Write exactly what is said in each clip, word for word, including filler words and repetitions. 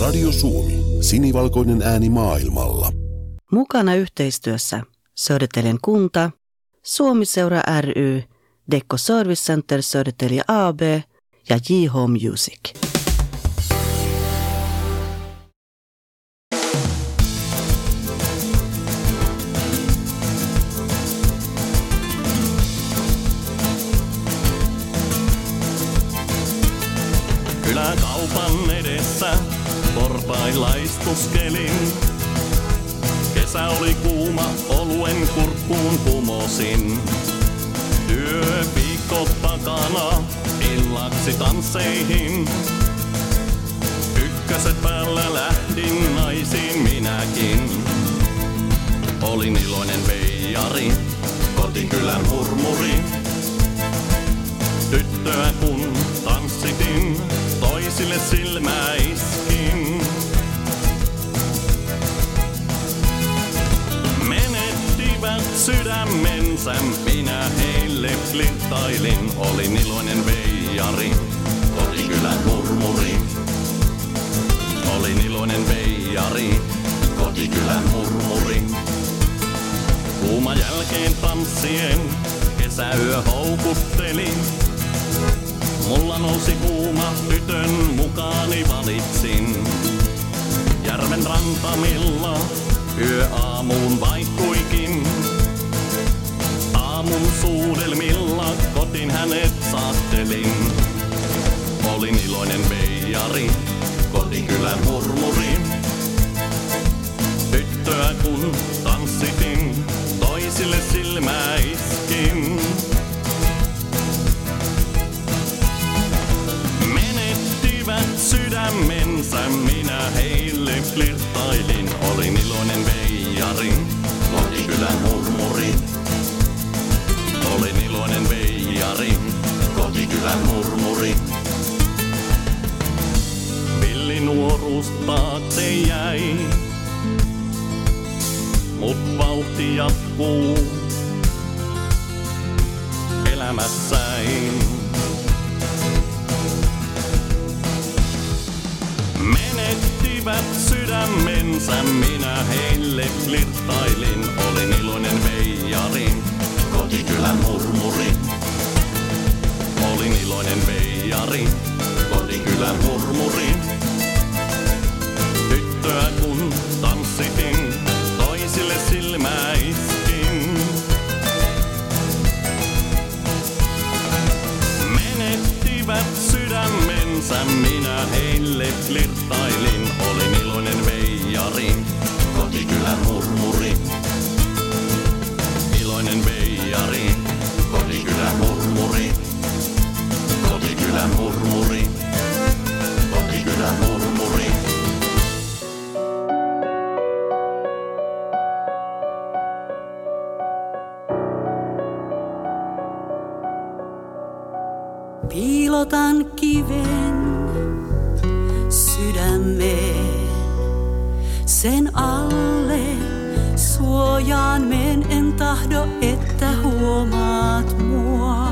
Radio Suomi, sinivalkoinen ääni maailmalla. Mukana yhteistyössä Södertäljen kunta, Suomi-seura ry, Dekko Service Center Södertälje A B ja J H Music. Kyläkaupan edessä portailla istuskelin. Kesä oli kuuma, oluen kurkkuun kumosin. Työviikko takana, illaksi tansseihin. Ykköset päällä lähdin naisiin minäkin. Olin iloinen veijari, kotikylän murmuri. Tyttöä kun tanssitin, toisille silmää iskin. Menettivät sydämensä, minä heille flirttailin. Olin iloinen veijari, kotikylän murmuri. Olin iloinen veijari, kotikylän murmuri. Kuuma jälkeen tanssien, kesäyö houkutteli. Mulla nousi kuuma, tytön mukaani valitsin. Järven rantamilla yö aamuun vaihtuikin. Aamun suudelmilla kotiin hänet saattelin. Olin iloinen veijari, kotikylän murmuri. Tyttöä kun tanssitin, toisille silmää iskin. Sydämensä minä heille flirttailin. Olin iloinen veijari, kotikylän murmuri. Olin iloinen veijari, kotikylän murmuri. Villi nuoruus taakse jäi, mut vauhti jatkuu elämässäin. Menettivät sydämensä, minä heille flirttailin. Olin iloinen veijari, kotikylän murmuri. Olin iloinen veijari, kotikylän murmuri. Tyttöä kun tanssitin, toisille silmää iskin. Menettivät sydämensä, minä heille flirttailin. Olin iloinen veijari, kotikylän murmuri. Iloinen veijari, kotikylän murmuri. Kotikylän murmuri. Kotikylän murmuri. Piilotan kiven sydämeen, sen alle suojaan men, en tahdo, että huomaat mua.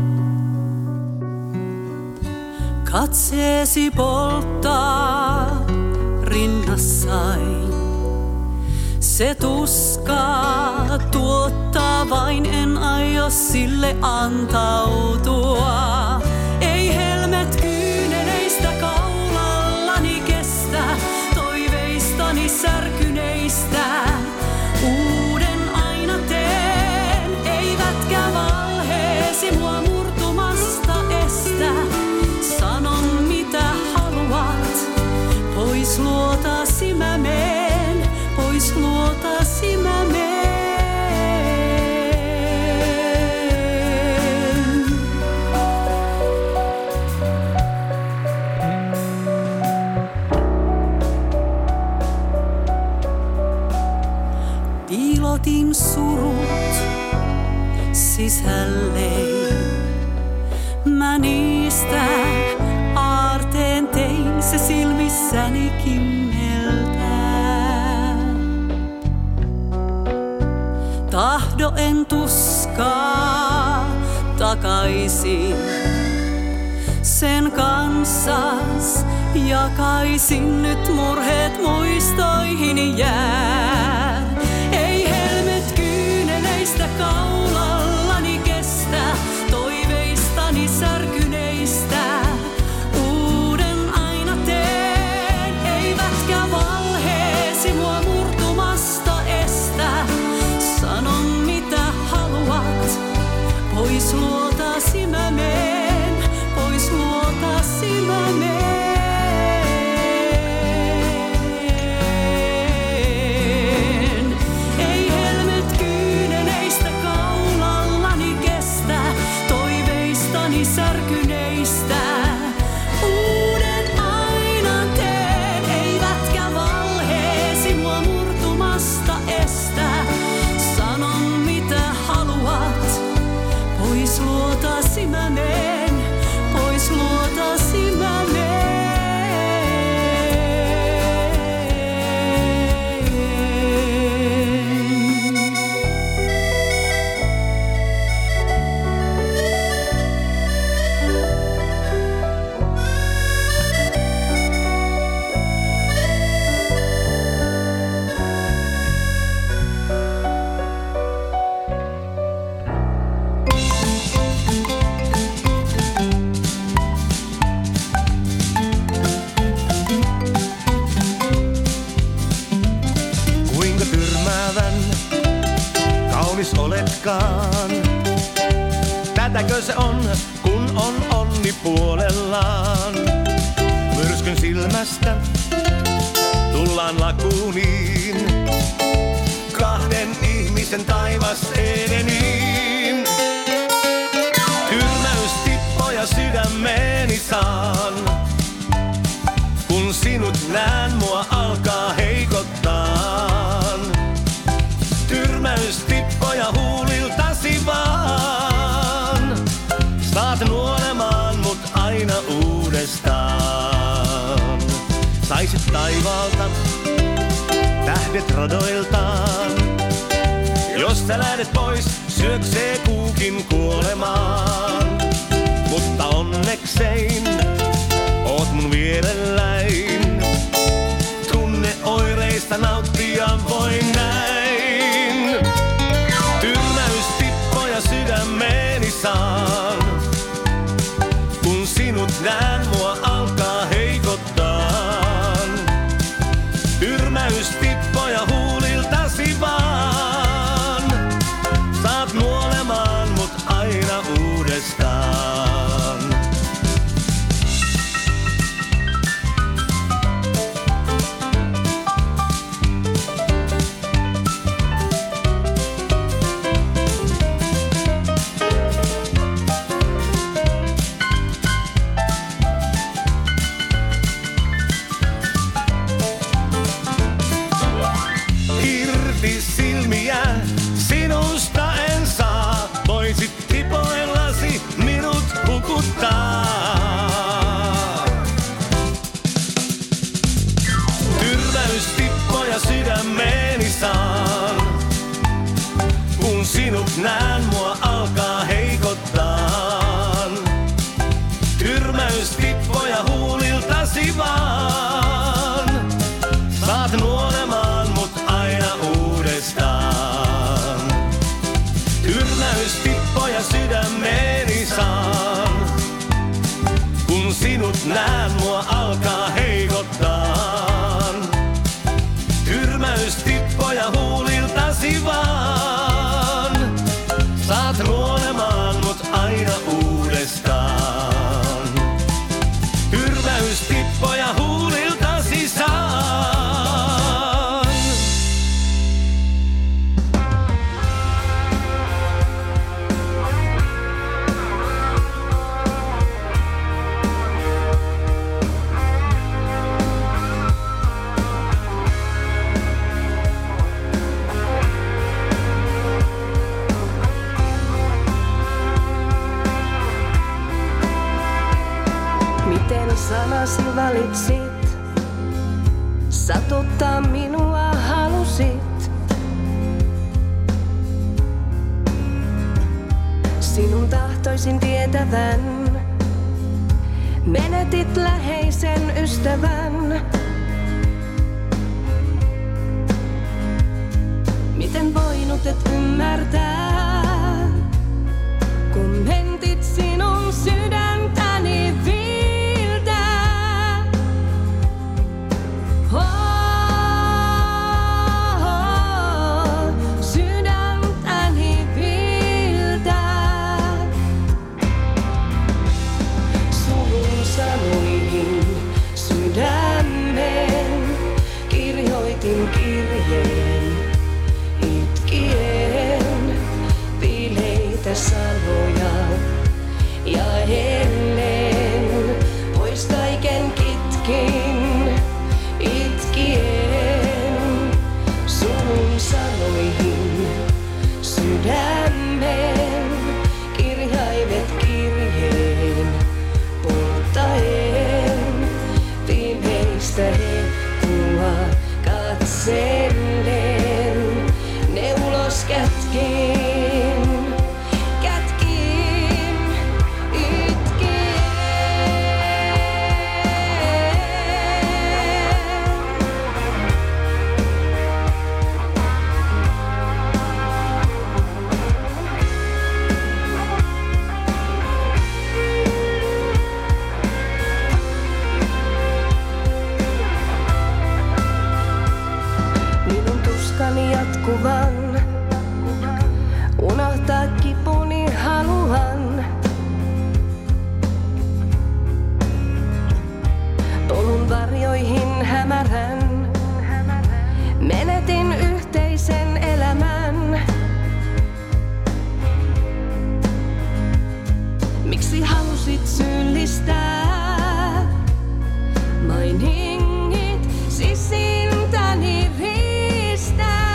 Katseesi polttaa rinnassain, se tuskaa tuottaa vain, en aio sille antautua. Ei helmet kyyneleistä kaulallani kestä, toiveistani särkyneistä uuden aina teen. Eivätkä valheesi mua murtumasta estä, sanon mitä haluat, pois luotasi mä meen, pois luotasi mä meen. Piilotin surut sisälleen, mä niistä aarteen tein, se silmissäni kimmeltää. Tahdo en tuskaa takaisin, lapsen kanssas, jakaisin nyt murheet muistoihini jää. Ei helmet kyyneleistä kaulallani kestä, toiveistani särkyneistä. Uuden aina teen, eivätkä valheesi mua murtumasta estä. Sanon mitä haluat, pois luotasi mä meen, pois luotasi mä meen. Ei helmet kyyneleistä kaulallani kestä, toiveistani särkyneistä. Uuden aina teen, eivätkä valheesi mua murtumasta estä. Sanon mitä haluat, pois luotasi mä meen, pois luotasi mä meen. Kuinka tyrmäävän kaunis oletkaan. Tätäkö se on, kun on onni puolellaan? Myrskyn silmästä tullaan lakuuniin, kahden ihmisen taivas Edeniin. Tyrmäystippoja sydämeeni saan, kun sinut näen mua alkaa heikottaan. Tyrmäystippoja huuliltasi vaan, saat nuolemaan mut aina uudestaan. Saisit taivaalta tähdet radoiltaan, jos sä lähdet pois, syöksee kuukin kuolemaan. Mutta onneksein oot mun vierelläin, tunneoireista nauttia voin näin. Tyrmäystippoja sydämeeni saan, kun sinut näen mua alkaa heikottaan. Tyrmäystippoja huuliltasi vaan, saat nuolemaan mut aina uudestaan. Irti silmiä, sinusta en saa, voisit tipoillasi minut hukuttaa. Tyrmäystippoja sydämeeni saan, kun sinut näen mua alkaa heikottaan. Tyrmäystippoja huuliltasi vaan, saat nuolemaan mut aina uudestaan. Tyrmäystippoja sydämeeni saan, kun sinut näen mua alkaa heikottaan. Tyrmäystippoja huuliltasi vaan, saat nuolemaan mut aina uudestaan. Tyrmäystippoja huuliltasi saan. Miten sanasi valitsit, satuttaa minua halusit. Sinun tahtoisin tietävän, Menetit läheisen ystävän. Miten voinut et ymmärtää, kun mentit sinun sydäntäni viiltää? Oh, sydäntäni viiltää. Surun sanoihin sydämen kirjoitin kirjeen. Itkien viileitä sanoja ja ennen pois kaiken kitkin. Itkien sun sanoihin sydämen kirjaimet kirjeen. Polttaen viimeistä hehkua katsellen. Ne ulos kätkin, kätkin, itkien. Minun tuskani jatkuvan. Unohtaa kipuni haluan. Polun varjoihin hämärän. Menetin yhteisen elämän. Miksi halusit syyllistää? Mainingit sisintäni riistää.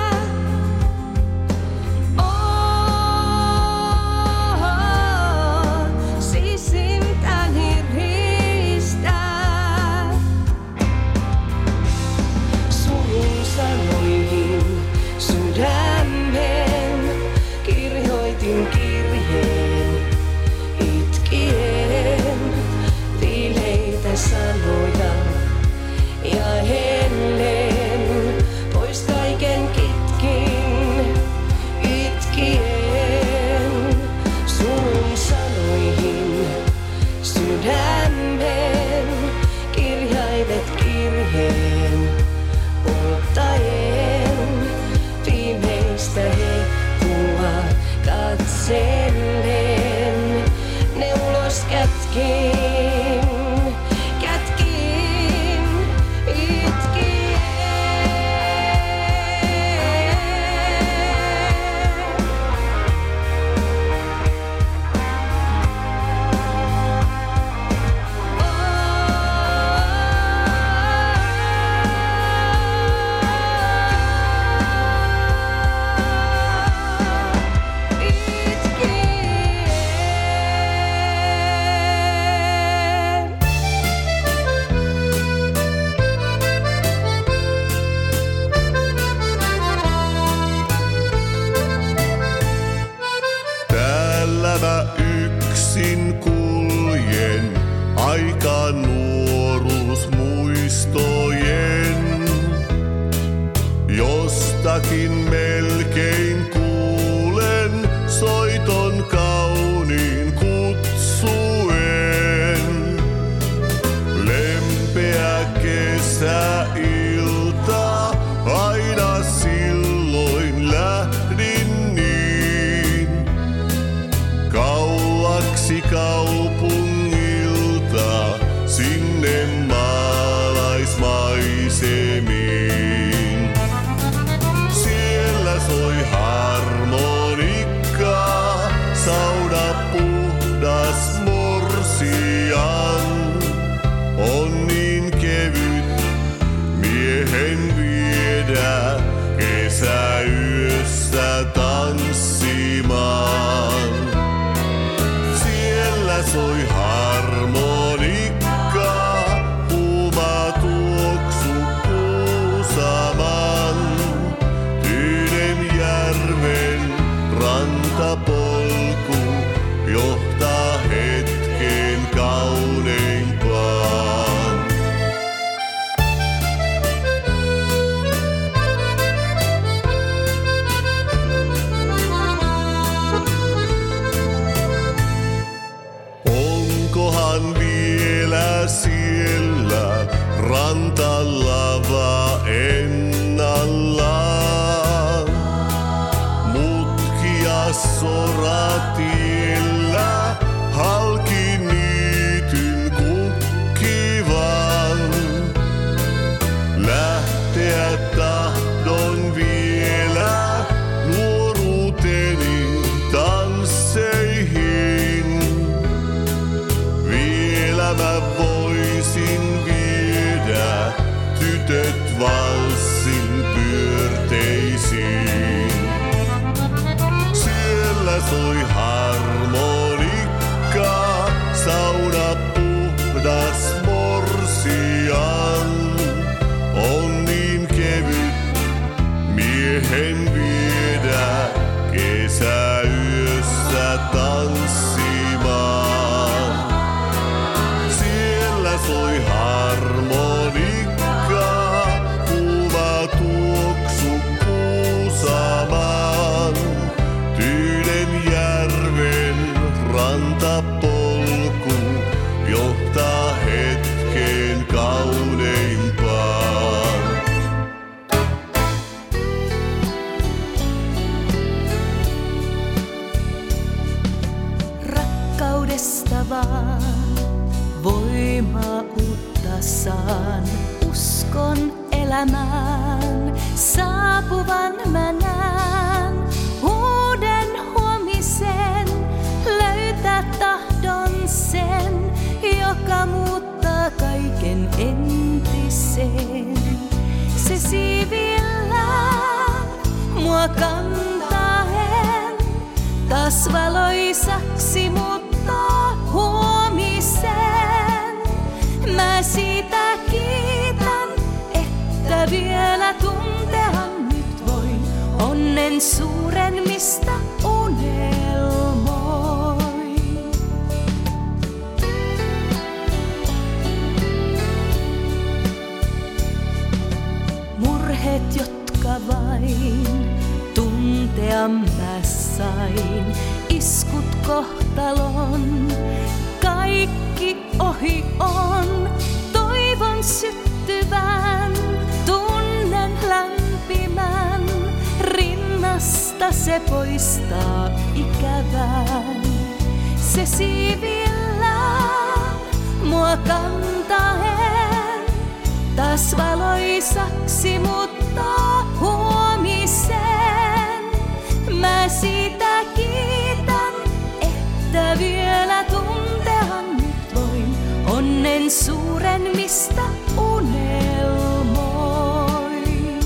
Sanoja ja ennen pois kaiken kitkin. Itkien sun sanoihin sydämen kirjaimet kirjeen. Polttaen viimeistä hehkua katsellen. Ne ulos kätkin. Mä yksin kuljen aika nuoruusmuistojen. Jostakin melkein kuulen soiton kauniin kutsuen. Lempeä kesäilta aina silloin lähdin niin. Kauaksi kaupungilta. ja siellä rantalava ennallaan. Mutkia soratiellä halki niityn kukkivan. Lähteä tahdon vielä nuoruuteni tansseihin. Vielä mä voisin viedä tytöt valssin pyörteisiin. Siellä soi harmonikka, sauna puhdas morsian. On niin kevyt miehen viedä kesäyössä tanssimaan. Siellä soi harmonikka, kuva tuoksu Kuusamaan. Tyydenjärven rantapolku johtaa hetken kauneimpaan. Rakkaudesta vaan voimaa uutta saan. Uskon elämään, saapuvan mä näen. Uuden huomisen, löytää tahdon sen, joka muuttaa kaiken entisen. Se siivillään mua kantaen, taas valoisaksi muuttaa huomisen. Mä siitä kiitän, että vielä tuntea nyt voin onnen suuren, mistä unelmoin. Murheet, jotka vain tuntea mä sain, iskut kohtalon, kaikki ohi on. Toivon syttyvän, tunnen lämpimän, rinnasta se poistaa ikävän. Se siivillään mua kantaen, taas valoisaksi muuttaa huomisen. Mä siitä kiitän, että vielä tuntea nyt voin onnen suuren, mistä unelmoin.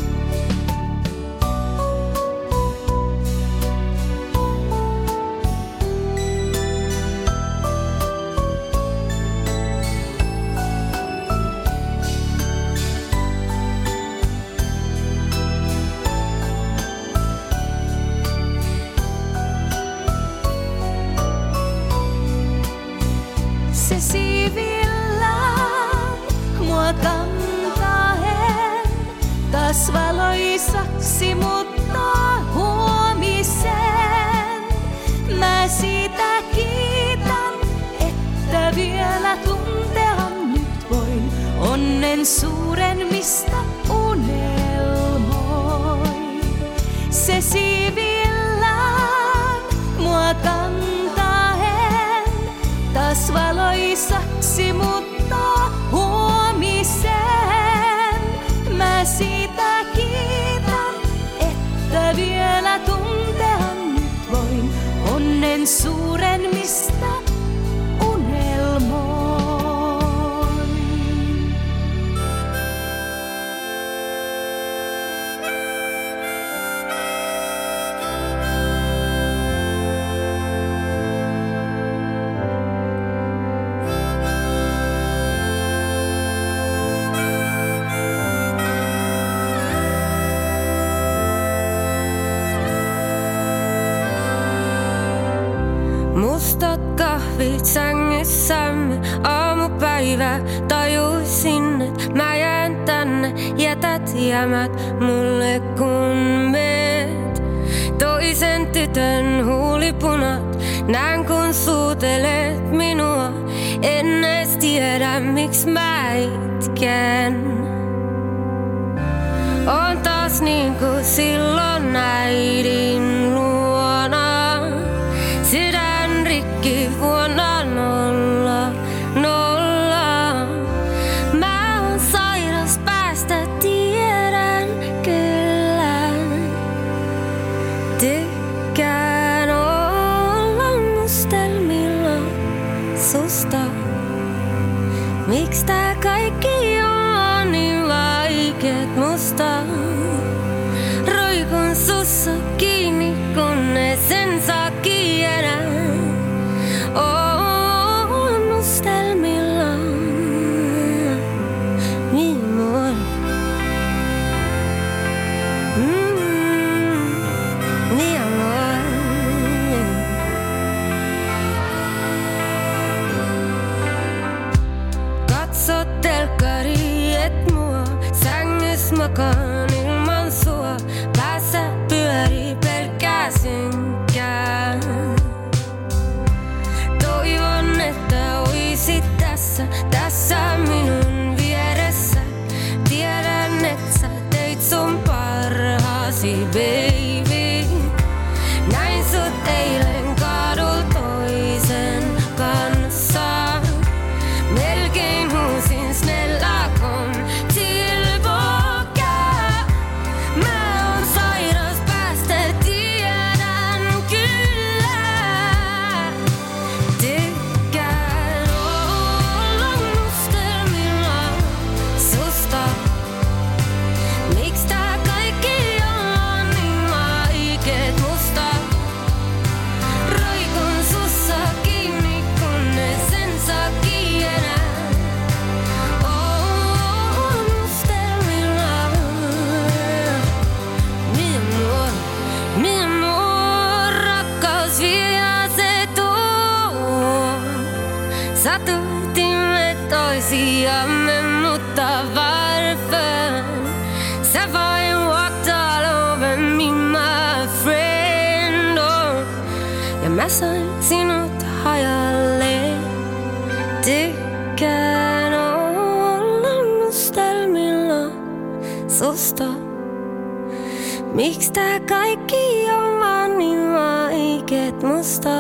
Se siivillään mua kantaen, taas valoisaksi muuttaa huomisen. Mä siitä kiitän, että vielä tuntea nyt voin onnen suuren, mistä unelmoin. Se siivillään mua kantaen, taas valoisaksi muuttaa huomisen. Mä siitä kiitän, että vielä tuntea nyt voin onnen suuren, mistä unelmoin. Mustat kahvit sängyssämme, aamupäivä tajusin, et mä jään tänne. Jätät jäämät mulle kun meet. Toisen tytön huulipunat, näen kun suutelet minua. En edes tiedä miksi mä itken. On taas niin kuin silloin äidin luona. Sydän rikki vuonna nolla, nolla. Mä oon sairas päästä, tiedän kyllä. Tykkään olla mustelmilla susta. Miks tää kaikki on niin vaikeet musta? Roikun sussa kiinni, kunnes en saa kiinä. Oon mustelmilla. Mi amor. Mm, mi amor. Katsot telkkari, et mua sängys makaan ilman sua. Päässä pyörii pelkkää synkkää. Toivon, että oisit tässä, tässä minun vieressä. Tiedän, et sä teit sun parhaasi, baby. Näin sut eilen kadulla toisen kanssa. Melkein huusin snälla kom tillbaka. Mä oon sairas päästä, tiedän kyllä. Tykkään olla mustelmilla susta. Miks tää kaikki on niin vaikeet musta? Roikun sussa kiinni, kunnes en saa kiinä. Oon mustelmilla. Mi amor, mi amor, rakkaus vie ja se tuo. Satutimme toisiamme, mutta varför? Sä vain walked all over me, my friend. Oh. Ja mä sain sinut hajalle. Tykkään olla mustelmilla susta. Miks tää kaikki on vaan niin vaikeet musta?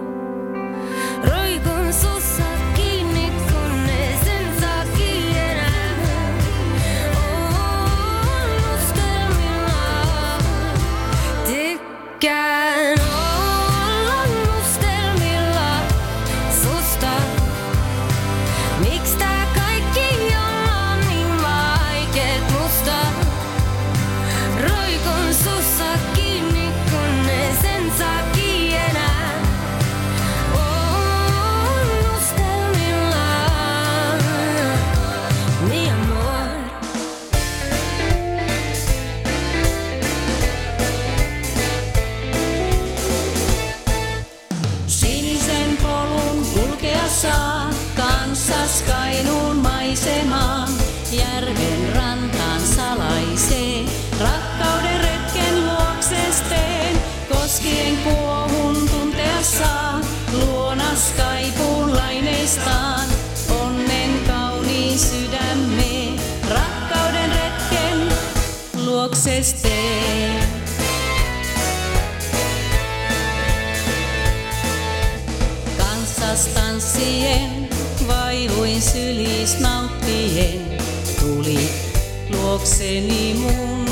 Roikun sussa kiinni, kunnes en saa kiinä. Oon mustelmilla. Tykkään olla mustelmilla susta. Miks tää kaikki on niin vaikeet musta? Roikun sussa kiinni, kunnes en saa kiinä. Oon mustelmilla. Mi amor. Sinisen polun kulkea saa, kanssas Kainuun maisemaan. Järven rantaan salaiseen, rakkauden retken luokses teen. Koskien kuohun tuntea saa, luonas kaipuun laineistaan. Onnen kauniin sydämeen, rakkauden retken luokses teen. Kanssas tanssien, vailuin sylis nauttien. Tuli luokseni mun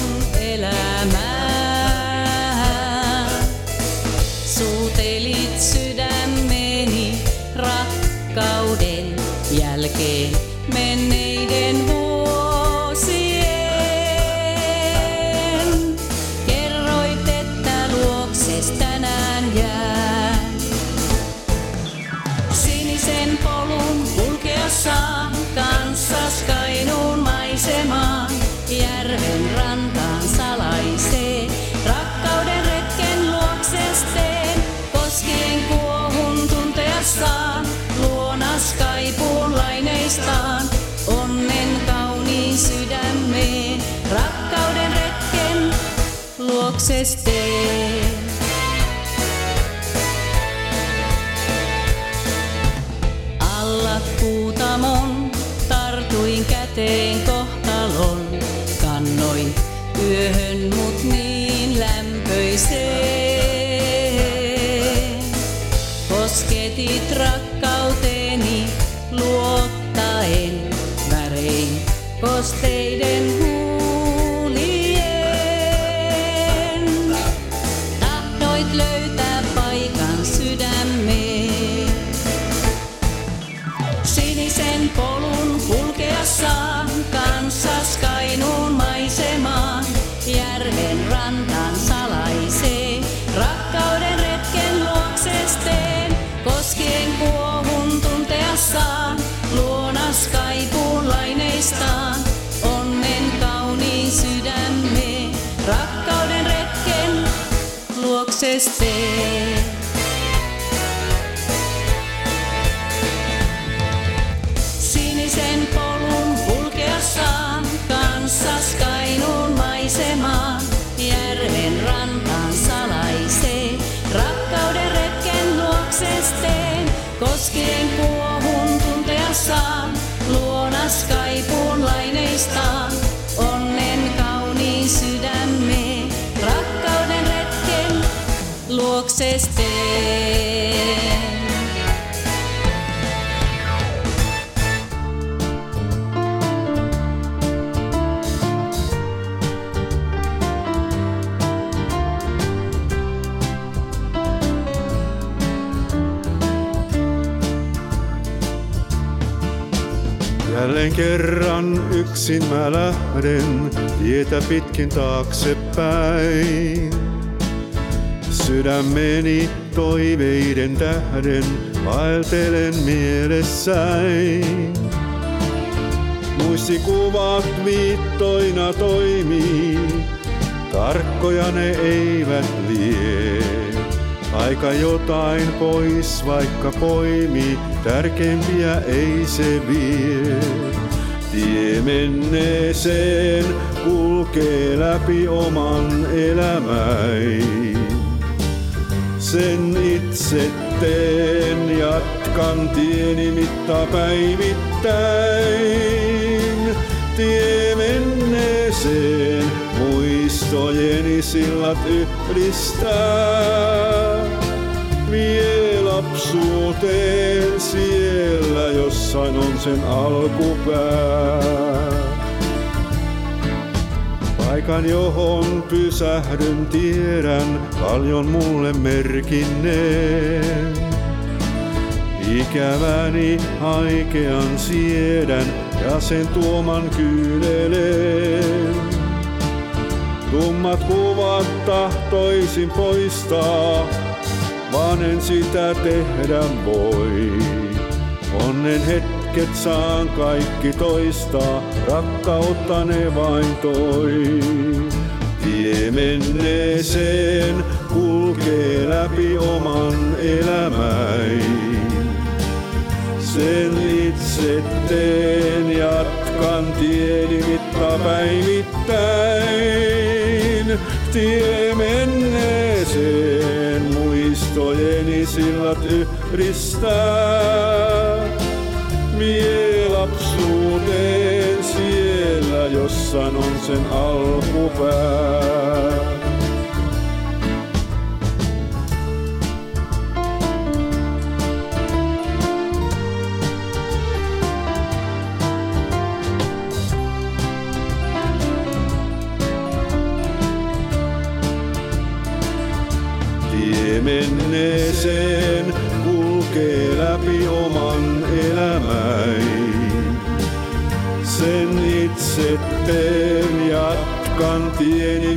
elämää. Suutelit sydämeni rakkauden jälkeen menneiden vuosien. Kerroit, että luokses tänään jää. Sinisen polun kulkea saan, kanssas Kainuun maisemaan. Järven rantaan salaiseen, rakkauden retken luokses teen. Koskien kuohun tuntea saan, luonas kaipuun laineistaan. Onnen kauniin sydämeen, rakkauden retken luokses teen. Alla Kuutamon laineistaan. Onnen kauniin sydämeen, rakkauden retken luokses tee. Sinisen polun kulkeassaan, kanssas Kainuun maisemaan, järven rantaan salaisee, rakkauden retken luokses teen. Koskien kuohun tunteassaan, luonas kaipuun laineistaan, onnen kauniin sydämeen, rakkauden retken luokses teen. Jälleen kerran yksin mä lähden tietä pitkin taaksepäin. Sydämeni toiveiden tähden vaeltelen mielessäin. Muistikuvat viittoina toimii, tarkkoja ne eivät lie. Aika jotain pois vaikka poimi, tärkeimpiä ei se vie. Tie menneeseen kulkee läpi oman elämäin. Sen itse teen, jatkan tieni mittapäivittäin. Tie menneeseen muistojeni sillat yhdistää. Vie lapsuuteen, siellä jossain on sen alkupää. Paikan johon pysähdyn tiedän, paljon mulle merkinneen. Ikäväni haikean siedän ja sen tuoman kyyneleen. Tummat kuvat tahtoisin poistaa, vaan en sitä tehdä voi. Onnen hetket saan kaikki toistaa, rakkautta ne vain toi. Tie menneeseen kulkee läpi oman elämäin. Sen itse teen, jatkan tieni mittapäivittäin. Tie menneeseen muistojeni sillat yhdistää. Vie lapsuuteen, siellä jossain on sen alkupää. Tie menneeseen kulkee läpi oman elämäin. Sen itse teen, jatkan tieni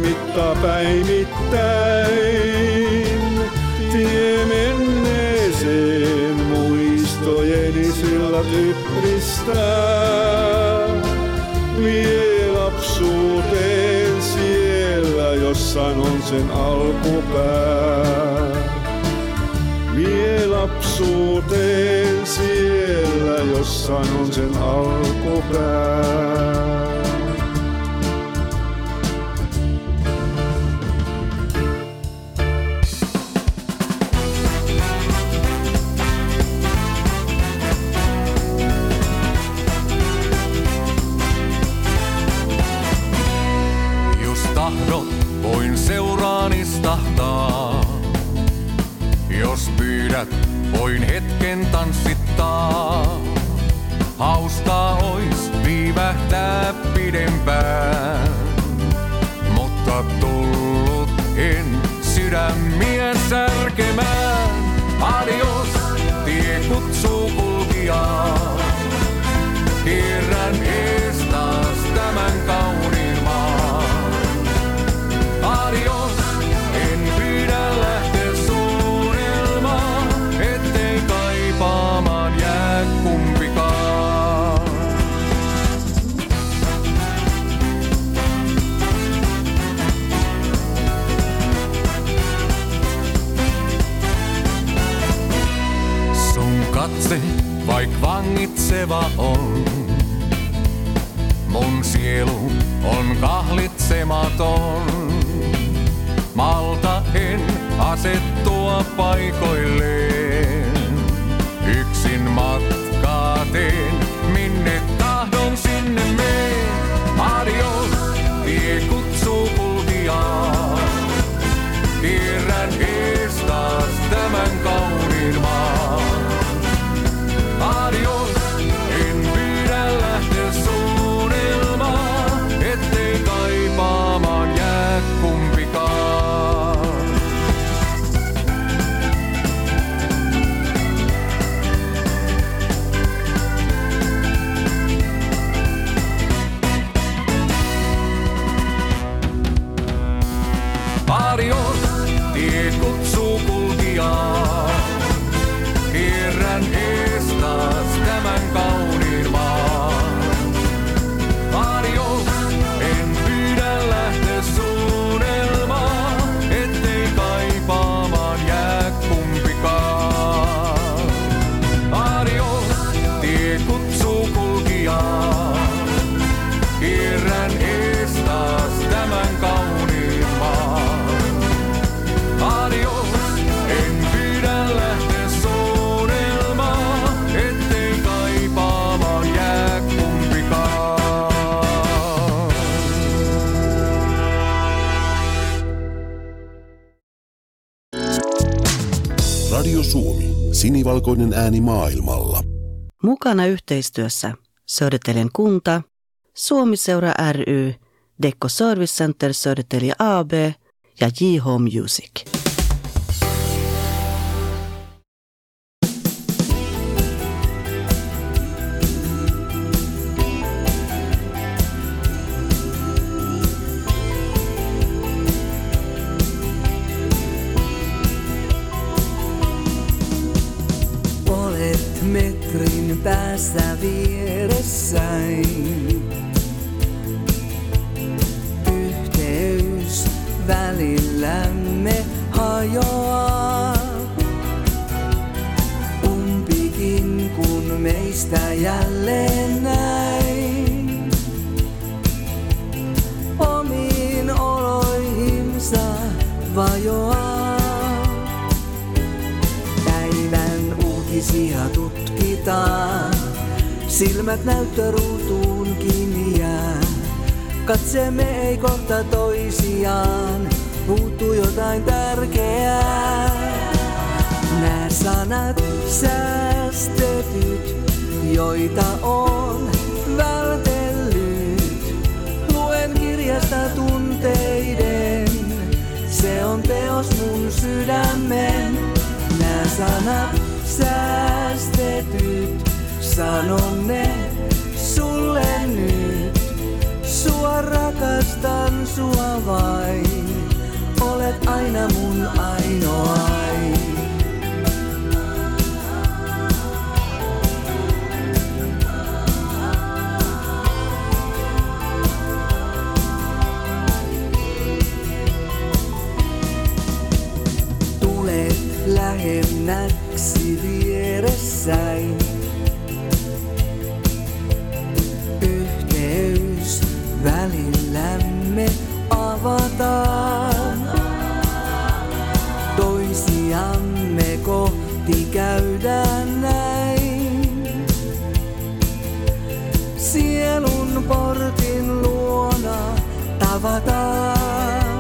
mittapäivittäin. Tie menneeseen muistojeni sillat yhdistää. Vie lapsuuteen, siellä jossain on sen alkupää. Vie lapsuuteen, siellä jossain on sen alkupää. Jos tahdot, voin seuraan istahtaa. Jos pyydät, voin hetken tanssittaa. Hauskaa ois viivähtää pidempään. Mutta tullut en sydämiä särkemään. Adios, tie kutsuu kulkijaa. Kierrän ees taas tämän kauniin maan. Adios, en pyydä lähteä suunnelmaan, ettei kaipaamaan jää kumpikaan. mun sielu on kahlitsematon. Malta en asettua paikoilleen. Yksin matkaa teen, minne tahdon sinne meen. Adios, tie kutsuu kulkijaa. Kierrän ees taas tämän kauniin maan. Adios, en pyydä lähteä suunnilmaan, ettei kaipaamaan jää kumpikaan. Adios, tie kutsuu kulkijaa. Kierrän ees taas tämän kauniin maan. Adios, en pyydä lähteä suunnilmaan, ettei kaipaamaan jää kumpikaan. Adios, tie kutsuu kulkijaa. Kierrän ees taas tämän kauniin maan. Adios, en pyydä lähteä suunnilmaan, ettei kaipaamaan jää kumpikaan. Radio Suomi, sinivalkoinen ääni maailmalla. Mukana yhteistyössä Södertäljen kunta, Suomi-seura ry, Dekko Service Center Södertälje A B ja J H Music. Olet metrin päässä vieressäin. Yhteys välillämme hajoaa. Umpikin kun meistä jälleen näin. Omiin oloihinsa vajoaa. Päivän uutisia tutkitaan. Silmät näyttöruutuun kiinni jää. Katseemme ei kohta toisiaan, puuttuu jotain tärkeää. Nää sanat säästetyt, joita on vältellyt. Luen kirjasta tunteiden, se on teos mun sydämen. Nää sanat säästetyt, sanon ne sulle nyt. Sua rakastan, sua vain, olet aina mun ainoain. Tulet lähennäksi vieressäin. Yhteys välillämme avataan. Toisiamme kohti käydään näin. Sielun portin luona tavataan.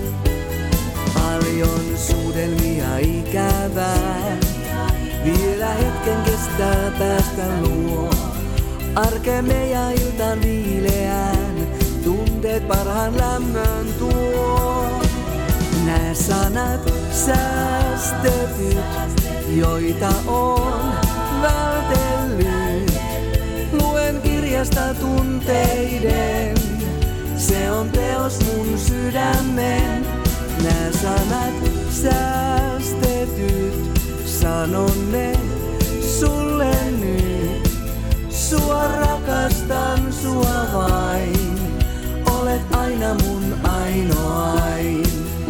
Paljon suudelmia ikävää. Vielä hetken kestää päästä luo. Arkemme ja iltan viileään, tunteet parhaan lämmön tuo. Nää sanat säästetyt, joita on vältellyt. Luen kirjasta tunteiden, se on teos mun sydämen. Nää sanat säästetyt, sanon ne sulle nyt. Sua rakastan, sua vain, olet aina mun ainoain.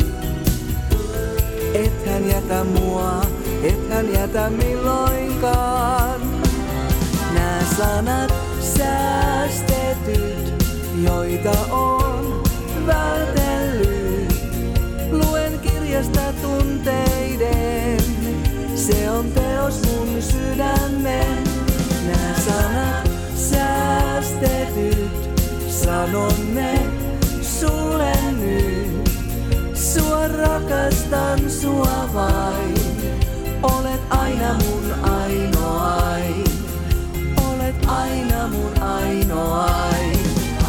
Ethän jätä mua, ethän jätä milloinkaan. Nää sanat säästetyt, joita on vältellyt. Luen kirjasta tunteiden, se on teos mun sydämen. Nää sanat säästetyt, sanon ne sulle nyt. Sua rakastan, sua vain, olet aina mun ainoain. Olet aina mun ainoain.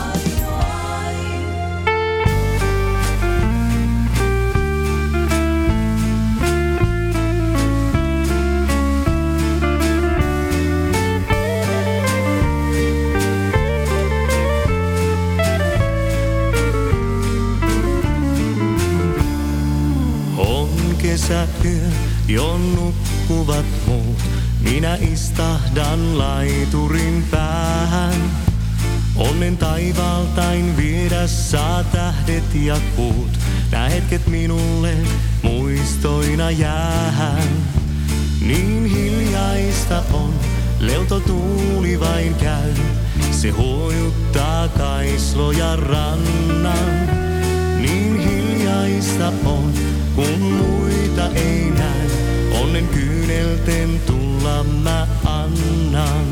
Kesäyö, jo nukkuvat muut. Minä istahdan laiturin päähän. Onnen taivaaltain viedä saa tähdet ja kuut. Nää hetket minulle muistoina jäähän. Niin hiljaista on, leuto tuuli vain käy. Se huojuttaa kaisloja rannan. Niin hiljaista on, kun muita ei näy, onnen kyynelten tulla mä annan.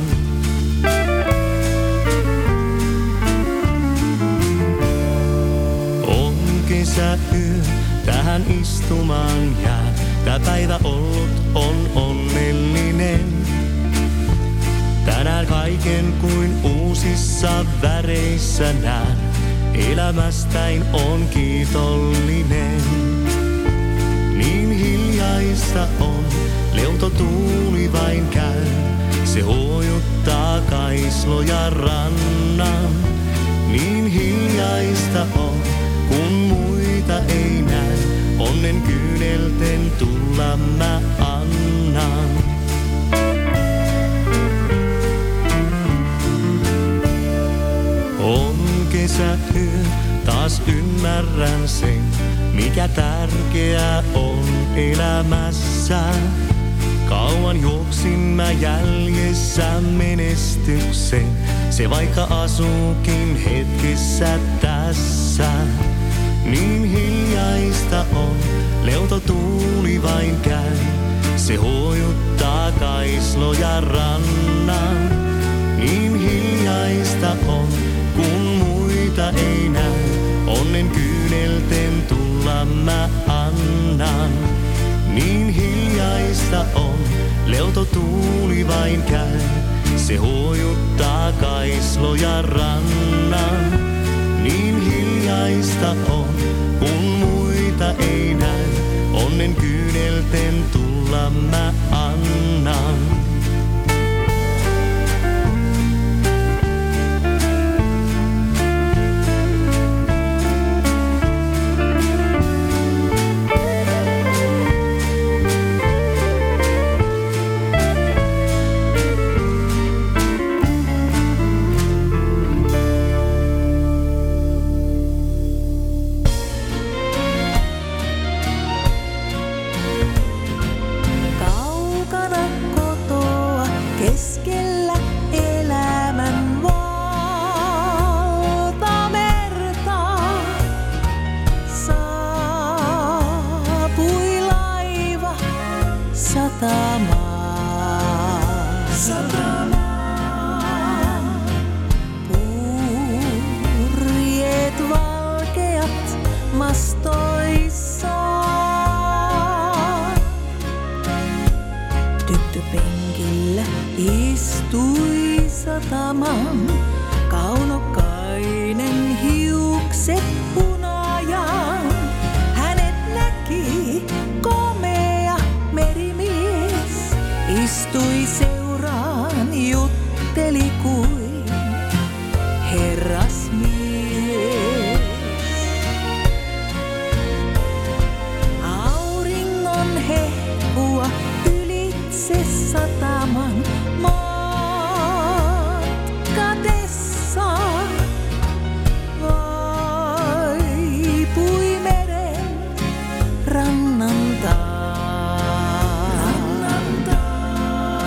On kesäyö, tähän istumaan jää. Tää päivä ollut on onnellinen. Tänään kaiken kuin uusissa väreissä näen. Elämästäin on kiitollinen. Niin hiljaista on, leuto tuuli vain käy. Se huojuttaa kaisloja rannan. Niin hiljaista on, kun muita ei näy. Onnen kyynelten tulla mä annan. On kesäyö, taas ymmärrän sen, mikä tärkeää on elämässä. Kauan juoksin mä jäljessä menestyksen, se vaikka asuukin hetkessä tässä. Niin hiljaista on, leuto tuuli vain käy. Se huojuttaa kaisloja rannan. Niin hiljaista on, kun muita ei näy. Onnen kyynelten tulla mä annan. Niin hiljaista on, leuto tuuli vain käy. Se huojuttaa kaisloja rannan. Niin hiljaista on, kun muita ei näy. Onnen kyynelten tulla mä annan.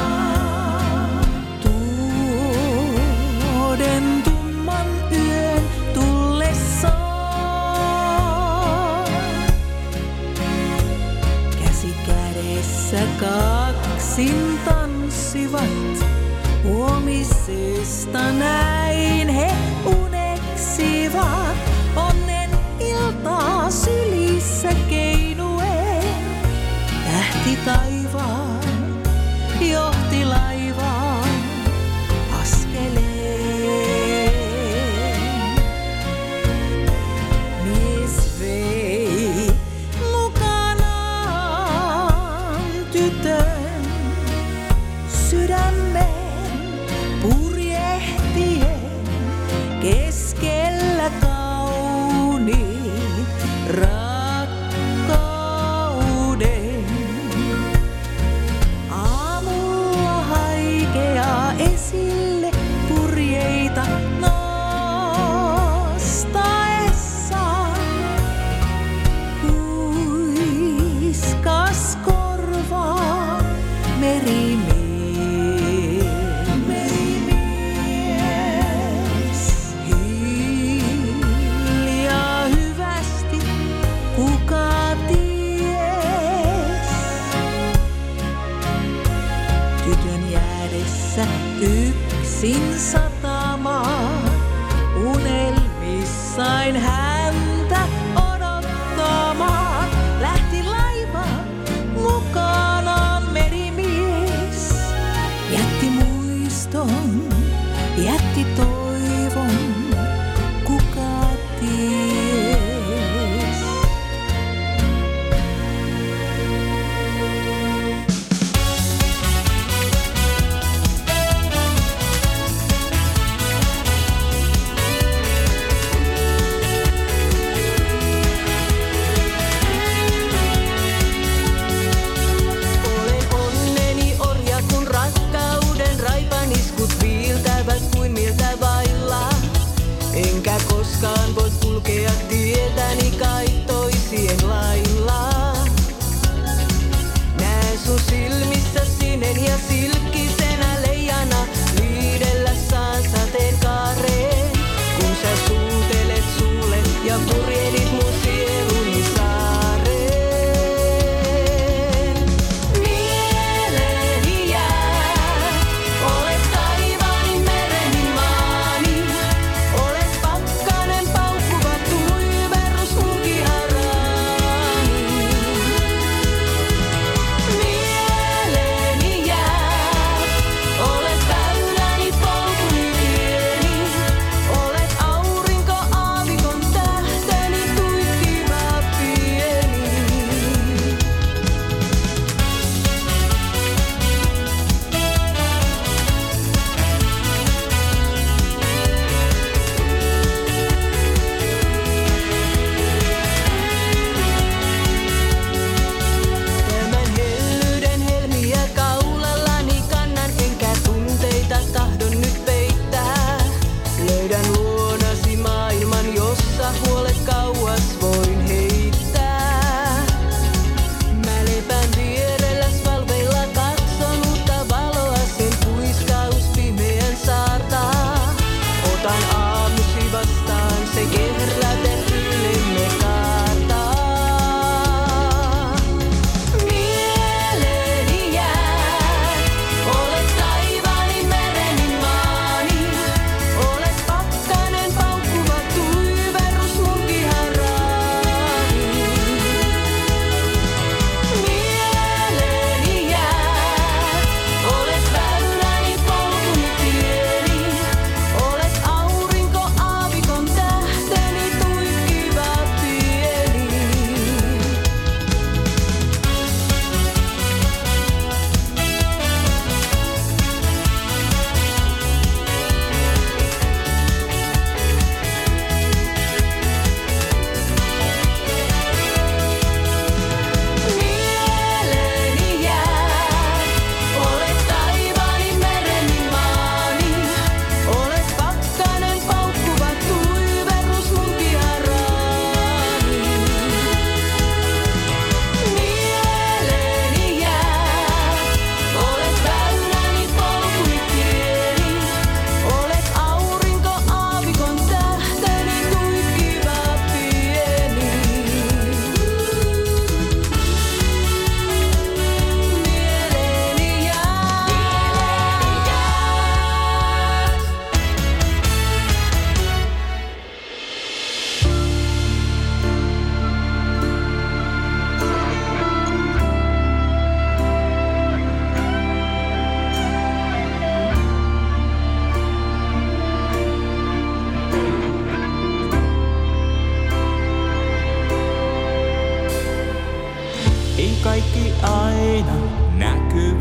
Tuoden tumman yön yksin tanssivat. Huomisesta näin he uneksivat. Onnen iltaa sylissä keinuen. Tähti taivaan johti laivaan askeleen. Mies vei mukanaan tytön sydämen purjehtien keskellä kauniin rakkauden. Aamulla haikeaa esille purjeita nostaessaan. Huiskas korvaan merimies. Merimies. Hiljaa hyvästi kuka ties. Tytön jäädessä yksin satamaan. Unelmissain häntä odottamaan. Lähti laiva mukanaan merimies. Jätti muiston, jätti toivon, kuka ties. Olen onneni orja, kun rakkauden raipaniskut viiltävät kuin miltä vailla. Enkä koskaan voi kulkea tietäni kai toisien lailla. Näen sun silmissä sinen ja silkkisenä leijana liidellä saan sateenkaareen. Kun sä suutelet sulle ja purjehdit mun sieluni saareen. Mieleeni jää, olet taivaani mereni maani. Olet pakkanen, pauha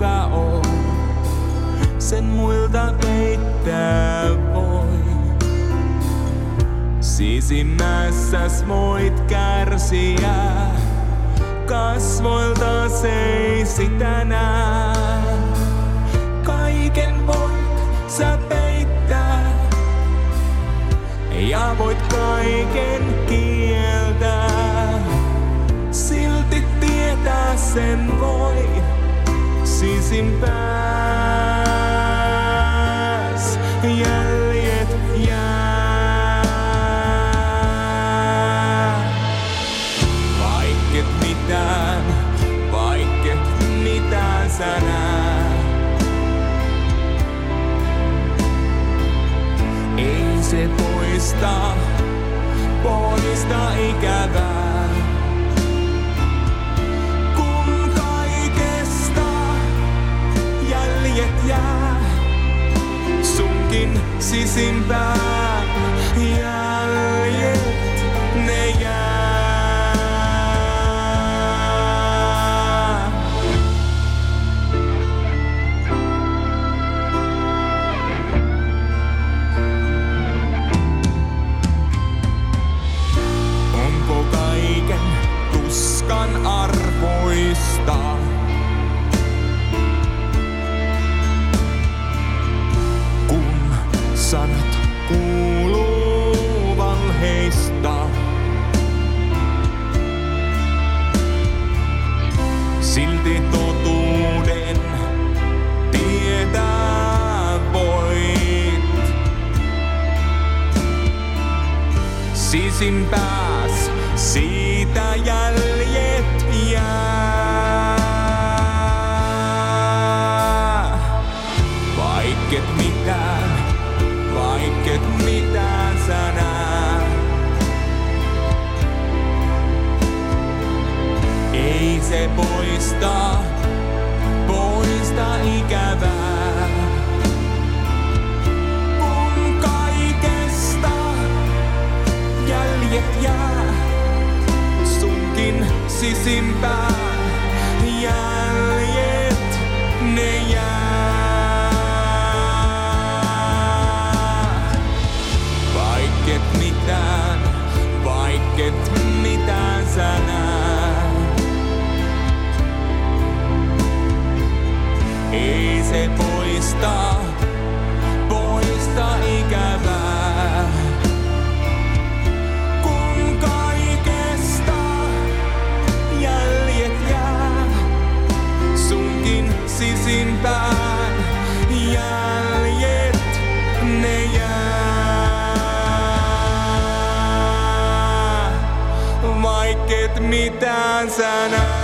hyvä on, sen muilta peittää voi. Sisimmässäs voit kärsiä, kasvoilta ei sitä näe. Kaiken voit sä peittää ja voit kaiken kieltää. Silti tietää sen voi sisimpääs jäljet jää. Vaikket mitään, vaikket mitään sä näe. Ei se poista, poista ikävää. Kun kaikesta jäljet jää, sunkin sisimpään jäljet ne jää. Onko kaiken tuskan arvoista? Kun sanat kuuluu valheista, silti totuuden tietää voit. Sisimpääs siitä jäljet jää. Vaikket mitään, vaikket mitään sä näe. Ei se poista, poista ikävää. Kun kaikesta jäljet jää, sunkin sisimpään jäljet ne jää. Vaikket mitään, vaikket mitään sä näe. Ei se poista, poista ikävää. Kun kaikesta jäljet jää, sunkin sisimpään jäljet ne jää. Vaikket mitään sä näe.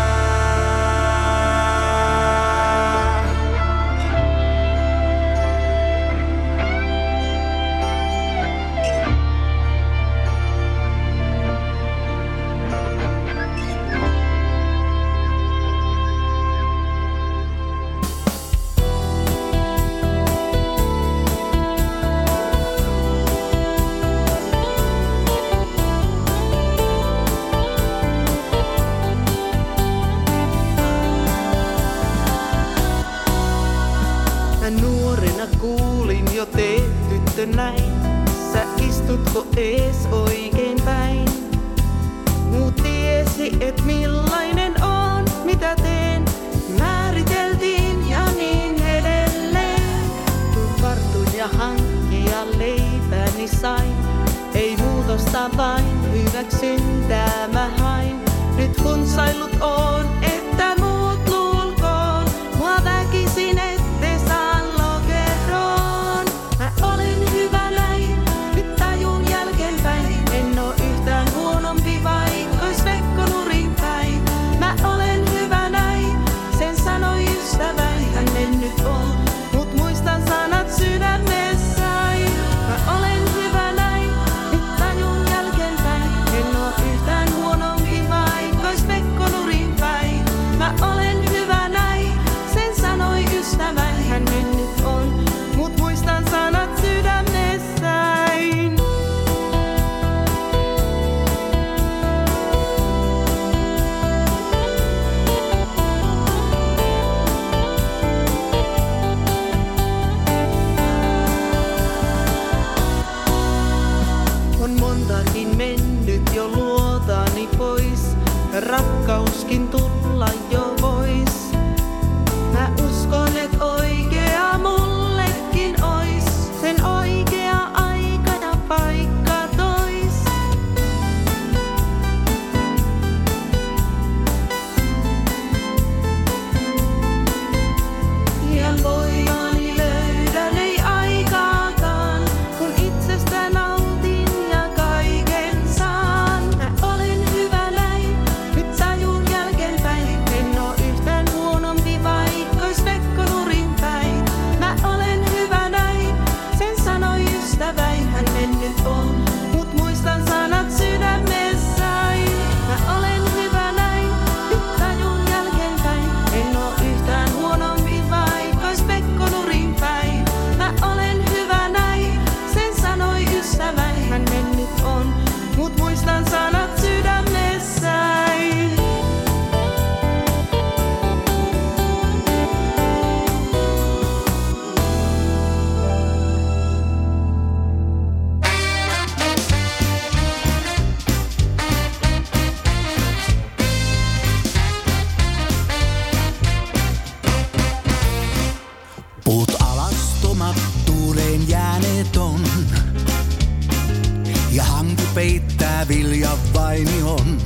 Nuorena kuulin jo teet tyttö näin. Sä istutko ees oikein päin? Muut tiesi et millainen on, mitä teen. Määriteltiin ja niin edelleen. Kun vartuin ja hankkia leipäni sain, ei muutosta vain hyväksyntää mä hain. Nyt huntsailut on, että muut luulkoon mua väkisin ette saan lokeroon. Mä olen hyvä näin, nyt tajun jälkeenpäin. En oo yhtään huonompi vaikkois Vekko nurin päin. Mä olen hyvä näin, sen sanoi ystäväni. Hän en nyt oo, mut muistan sanat sydämessäin. Mä olen hyvä näin, nyt tajun jälkeenpäin. En oo yhtään huonompi vaikkois Vekko nurin päin. montakin mennyt jo luotani pois. Rakkauskin tulla jo vois. Mä uskon, et oikea mullekin ois. Sen oikea aika ja paikka tois. Ja voimani löydän ei aikaakaan, kun itsestä nautin ja kaiken saan. Mä olen hyvä näin, nyt tajun jälkeenpäin. En oo yhtään huonompi, vaikkois Pekko nurin päin. Mä olen hyvä näin, sen sanoi ystäväin. Hän mennyt on, mut muistan sanat sydämessäin. Mä olen hyvä näin, nyt tajun jälkeenpäin. En oo yhtään huonompi, vaikkois Pekko nurin päin. Mä olen hyvä näin, sen sanoi ystäväin. Hän mennyt on, mut muistan sanat sydämessäin. Puut alastomat tuuleen jääneet on, ja hanki peittää viljan vainion.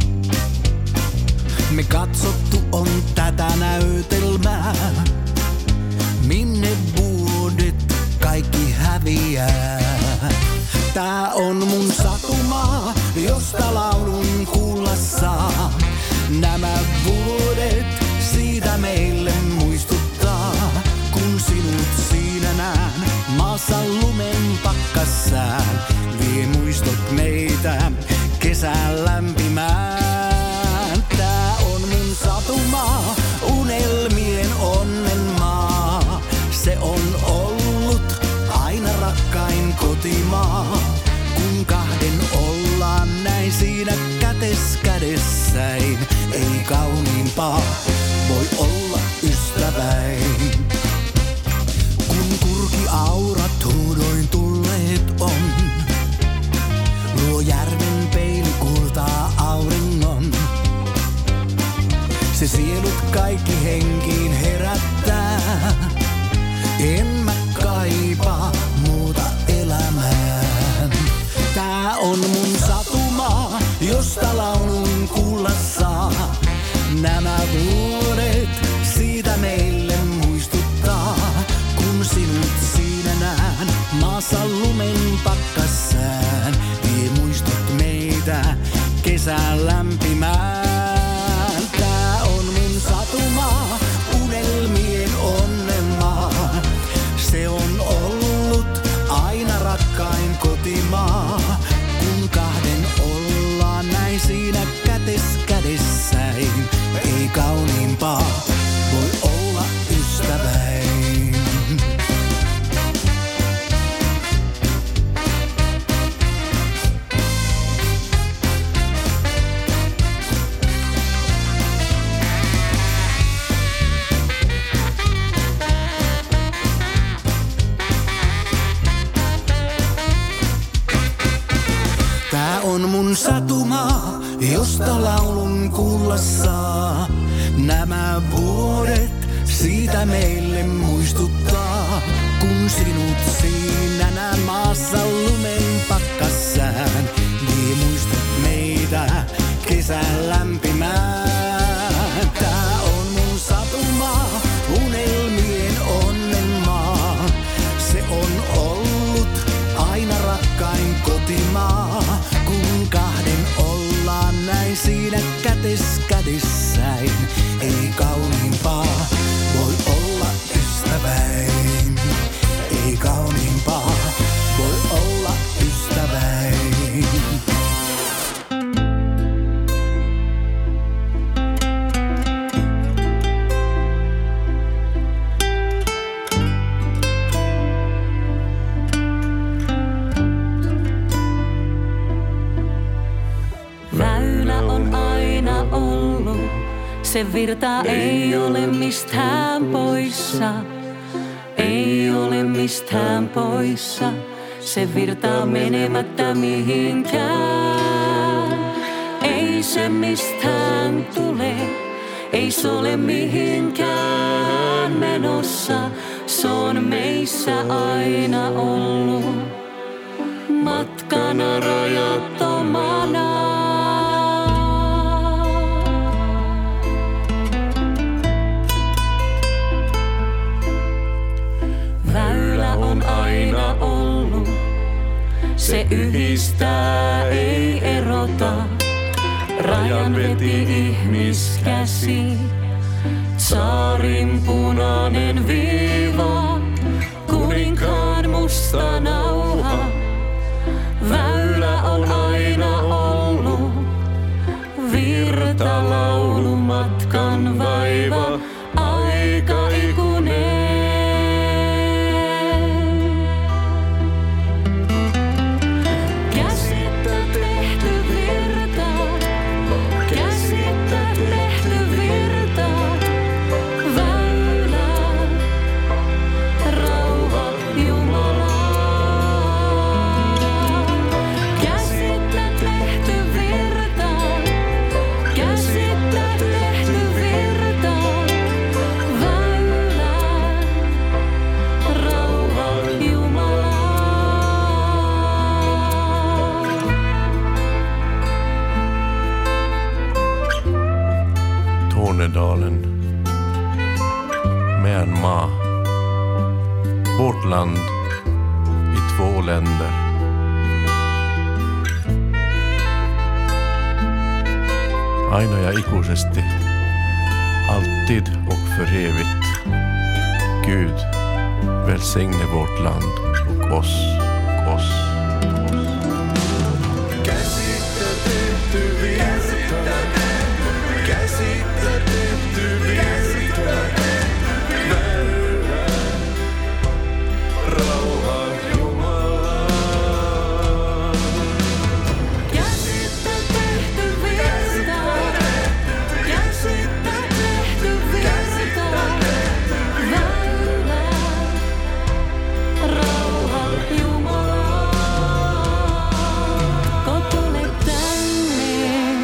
Me katsottu on tätä näytelmää, minne vuodet kaikki häviää. Tää on mun satumaa, josta laulun kuulla saa. Nämä vuodet siitä meille muistuttaa, kun sinut siinä näen maassa lumen pakkassään. Vie muistot meitä kesän lämpimään. Tää on mun satumaa, unelmien onnen maa. Se on ollut aina rakkain kotimaa. Kun kahden ollaan näin siinä kätes kädessäin, ei kauniimpaa voi olla ystäväin. Kun kurkiaurat huudoin tulleet on, luo järven peili kultaa auringon. Se sielut kaikki henkiin herättää, en mä kaipaa muuta elämään. Tää on mun satumaa, josta laulun kuulla saa. Nämä vuodet siitä meille muistuttaa, kun sinut siinä näen maassa lumen pakkassään. Vie muistot meitä kesän lämpimään. Tää on mun satumaa, unelmien onnenmaa. Se on ollut aina rakkain kotimaa. Kun kahden ollaan näin siinä kätes kädessäin, ei kauniimpaa voi olla ystäväin. Tää on mun satumaa, josta laulun kuulla saa. Nämä vuodet siitä meille muistuttaa, kun sinut siinä nää maassa lumen pakkassään. Vie muistot meitä kesän lämpimään. Tää on mun satumaa, unelmien onnenmaa. Se on ollut aina rakkain kotimaa. Kun kahden ollaan näin siinä kätes kädessäin, ei kauniimpaa voi olla ystäväin. Ei kauniimpaa voi olla ystäväin. Väylä on aina ollut, se virta ei ole mistään poissa, ei ole mistään poissa. se virtaa menemättä mihinkään. Ei se mistään tule, ei se ole mihinkään menossa. Se on meissä aina ollut, matkana rajattomana. Väylä on aina ollut, se yhdistää, ei erota. Rajan veti ihmiskäsi, tsaarin punainen viiva, kuninkaan musta nauha. Väylä on aina ollut, virta laulu matkan vaiva, aika ikuinen. Käsittä tehty virta, käsittä tehty virta, väylä, rauha Jumalaan. Käsittä tehty virta, käsittä tehty virta, väylä, rauha Jumalaan. Tornedalen, Myanmar, vårt land i två länder. Aina ja ikuisesti, alltid och för evigt. Gud, välsigne vårt land och oss, oss. Käsittä tehty virta, käsittä tehty virta, väylä, rauha Jumalaan. Käsittä tehty virta, käsittä tehty virta, väylä, rauha Jumalaan. Kotole tänne,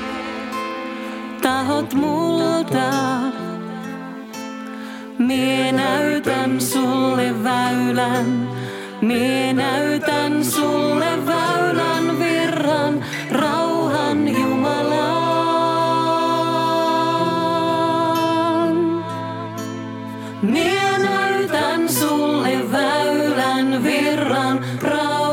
tahot multa. Mie näytän sulle väylän, mie näytän sulle väylän virran, rauhan Jumalaan. Mie näytän sulle väylän virran, rauhan.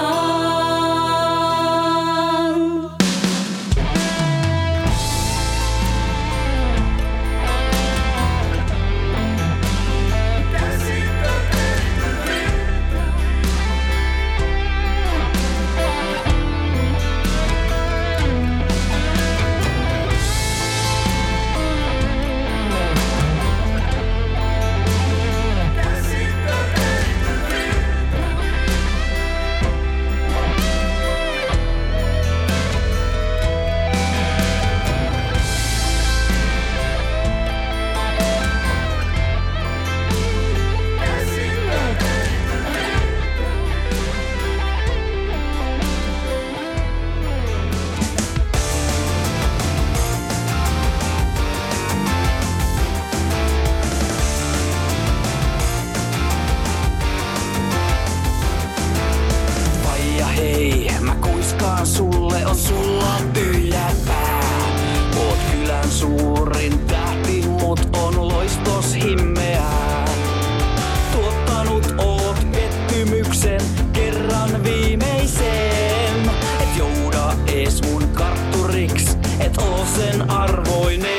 Vaija hei, mä kuiskaan sulle, on sulla tyhjä pää. Oot kylän suurin tähti, mut on loistos himmeää. Tuottanut oot pettymyksen, kerran viimeisen. Et jouda ees mun kartturiks, et oo sen arvoinen.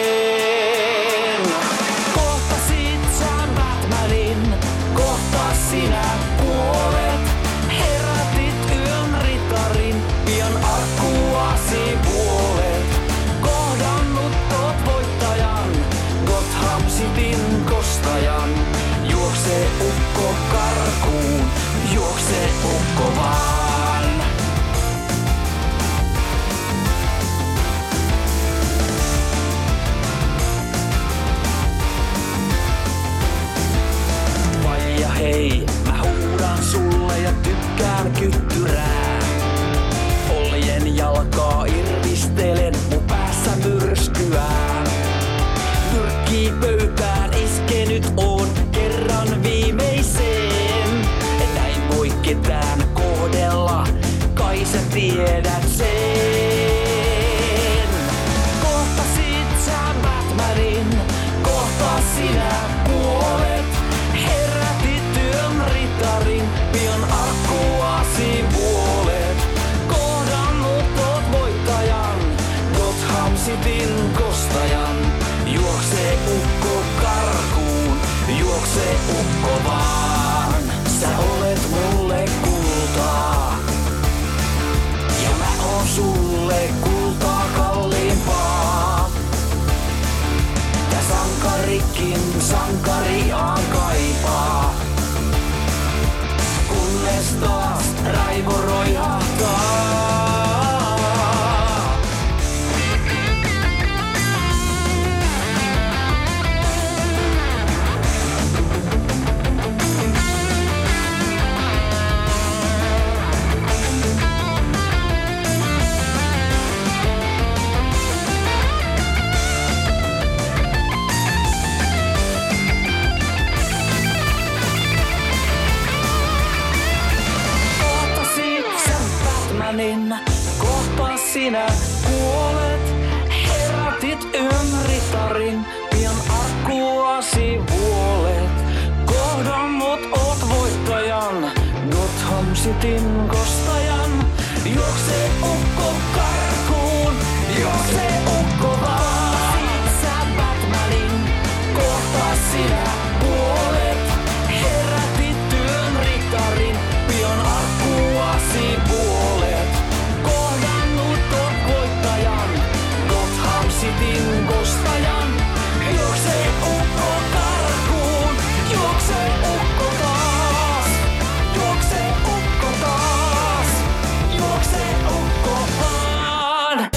Kohtasit sä Batmanin, kohta sinä kuolet. Herätit yön ritarin, pian akkuasi puolet. Kohdannut oot voittanut. kohdella, kai sä tiedät sen. Kohtasit sä Batmanin, kohta sinä kuolet. Herätit työn ritarin, pian arkkuasi vuolet. Kohdannut oot voittajan, Gotham Cityn kostajan. Juoksee ukko karkuun, juoksee ukko vaan. Sä olet mulle kultaa, ja mä oon sulle kultaa kalliimpaa. Tää sankarikin sankariaan kaipaa, kunnes taas raivo roihahtaa. Kohta sinä kuolet, herätit yön ritarin, pian arkkuasi vuolet. Kohdannut oot voittajan, Gotham Cityn kostajan. Juoksee ukko karkuun, juoksee ukko vaan. Sä Batmanin, kohta sinä kuolet, herätit työn ritarin, pian arkkuasi vuolet. Cityn kostajan, juoksee ukko karkuun, juoksee ukko taas, juoksee ukko taas, juoksee ukko vaan.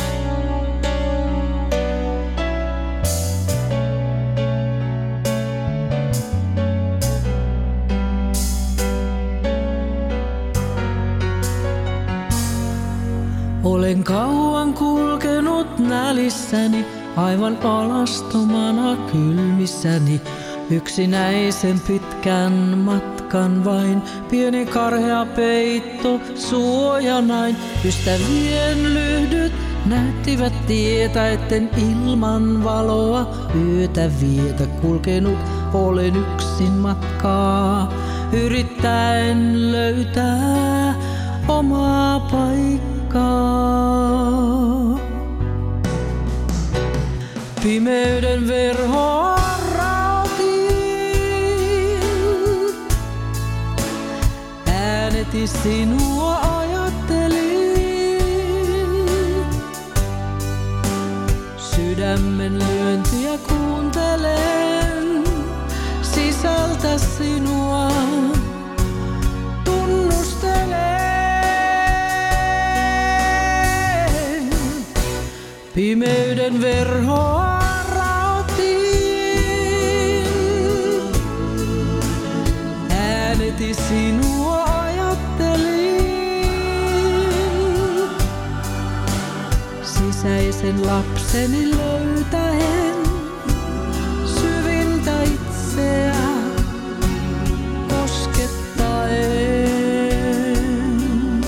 Olen kauan kulkenut nälissäni, aivan alastomana kylmissäni. Yksinäisen pitkän matkan vain, pieni karhea peitto suojanain. Ystävien lyhdyt näyttivät tietä, etten ilman valoa yötä vietä. Kulkenut olen yksin matkaa, yrittäen löytää omaa paikkaa. Pimeyden verhoa rautin, ääneti sinua ajattelin. Sydämen lyöntiä kuuntelen, sisältä sinua tunnustelen. Pimeyden verhoa sinua ajattelin, sisäisen lapseni löytäen, syvintä itseä koskettaen.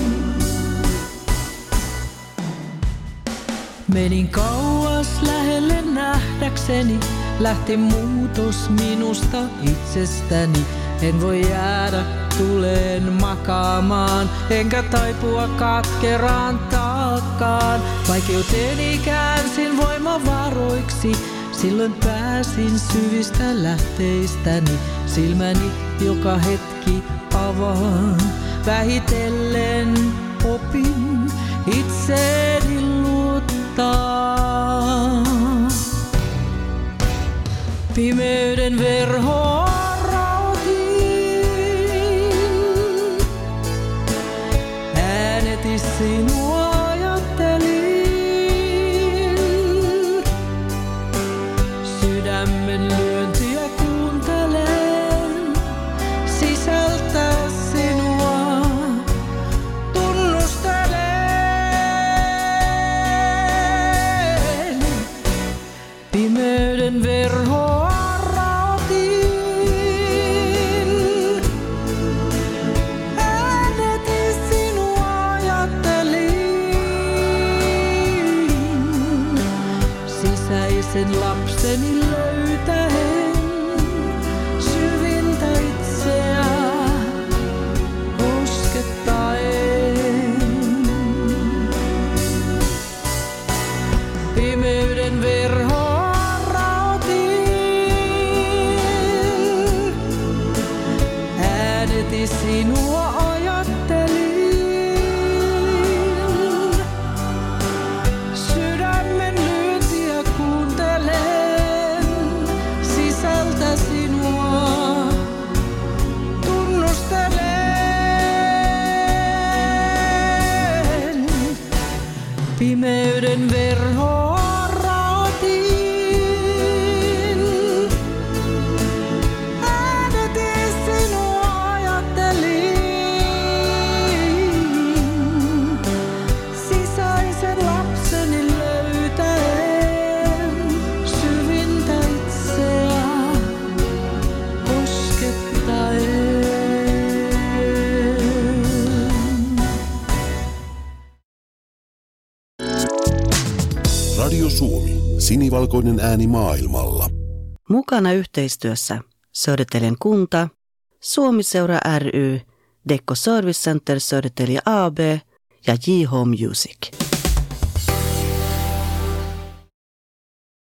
Menin kauas lähelle nähdäkseni, lähti muutos minusta itsestäni. En voi jäädä tuleen makaamaan, enkä taipua katkeraan taakkaan. Vaikeuteni käänsin voimavaroiksi, silloin pääsin syvistä lähteistäni. Silmäni joka hetki avaan, vähitellen opin itseeni luottaa. Pimeyden verhoa sinua ajattelin, sydämen lyöntiä kuuntelen, sisältä sinua tunnustelen. Pimeyden verhoa rautin, äänetin sinua. sen lapseni löytäen syvintä itseä koskettaen. Pimeyden verhoa raotin, ääneti sinua ajattelin. Sydämen lyöntiä kuuntelen, sisältä sinua tunnustelen. Pimeyden verhoa raotin, ääneti sinua ajattelin. Sisäisen lapseni löytäen syvintä itseä koskettaen. Radio Suomi, sinivalkoinen ääni maailmalla. Mukana yhteistyössä Södertäljen kunta, Suomiseura ry, Dekko Service Center Södertälje A B ja J H Music.